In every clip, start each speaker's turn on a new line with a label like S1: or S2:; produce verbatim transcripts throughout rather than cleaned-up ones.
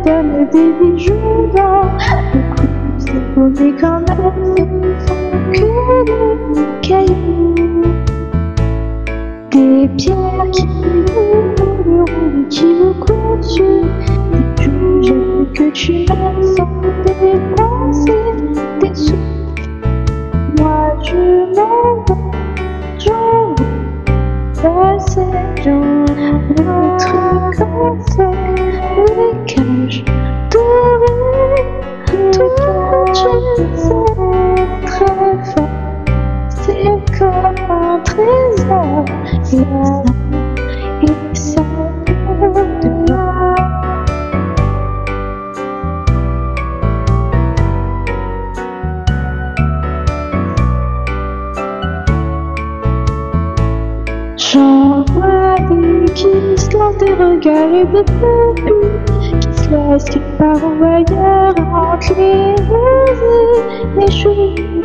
S1: donne des bijoux d'or. Beaucoup c'est beau mais quand même ce ne sont que des cailloux. Des pierres qui vous rouleront et qui vous courent dessus. Des jours je veux que tu m'aimes sans dépenser des sous. Moi je m'en vais, j'en vais passer dans le truc comme ça. Les cages dorées, tout je sais très fort. C'est comme un trésor, et ça, et ça de là. J'en vois des qui se lancent des regards et des pupilles, qui se laissent quelque part en voyeur entre les roses et les cheveux.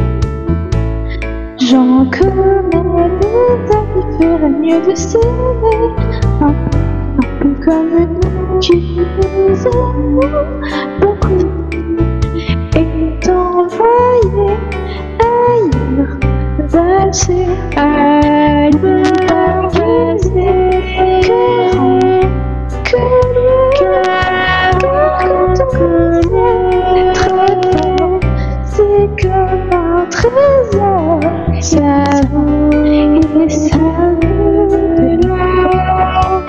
S1: J'en connais des tas qui feraient mieux de s'aimer, un, un peu comme nous qui nous aimons beaucoup, et t'envoyer ailleurs, valser ailleurs, valser que, que le cœur qu'on connaît très fort, c'est comme un trésor. Ça vaut et ça vaut de l'or.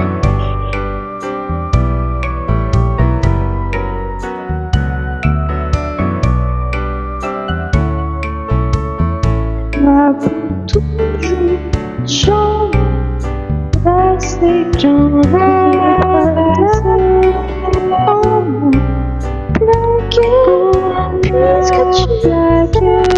S1: Moi pour toujours, j'en vais passer, j'en vais passer en moi plaqué, puisque tu as que